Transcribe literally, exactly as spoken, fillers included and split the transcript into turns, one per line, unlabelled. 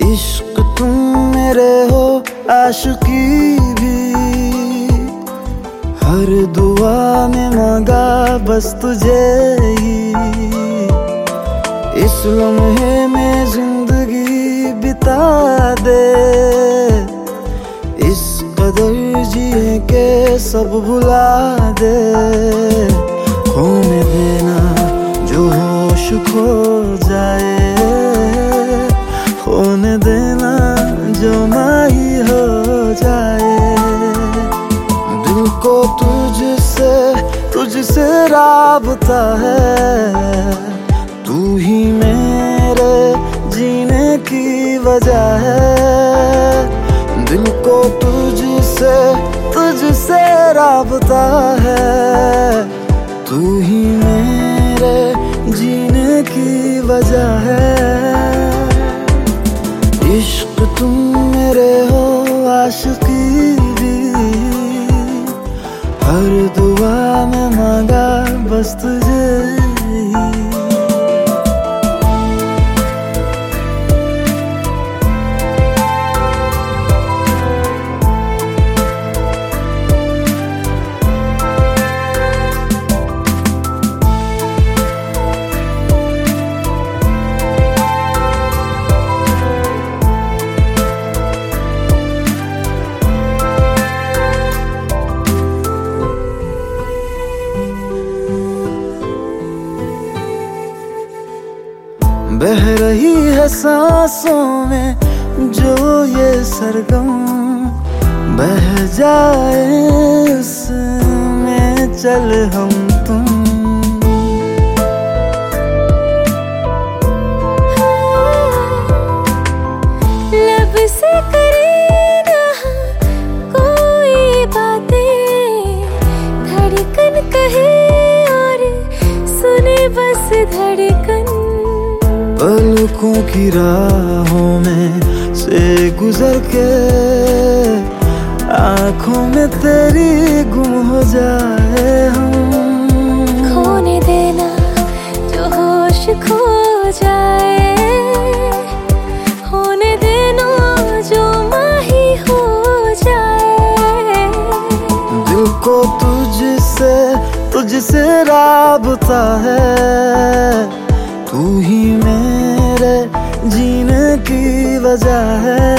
इश्क तुम मेरे हो आशिकी भी, हर दुआ में मांगा बस तुझे ही। इस लम्हे में जिंदगी बिता दे, इस कदर जिए के सब भुला दे। खोने देना जो होश खो जाए, खोने देना जो माही हो जाए। दिल को तुझसे तुझसे राबता है, तू ही मेरे जीने की वजह है। दिल को तुझसे तुझसे राबता है, तू ही मेरे जीने की वजह है। इश्क तुम मेरे हो आशिकी भी, हर दुआ में मांगा बस तुझे ही। बह रही है सांसों में जो ये सरगम, बह जाए उसमें चल हम तुम।
लब से करे ना कोई बातें, धड़कन कहे और सुने बस धड़कन।
पलकों की राहों में से गुजर के आँखों में तेरी गुम हो जाए हम।
खोने देना जो होश खो जाए, खोने देना जो माही हो जाए।
दिल को तुझसे तुझसे राबता है, तू ही मेरे जीने की वजह है।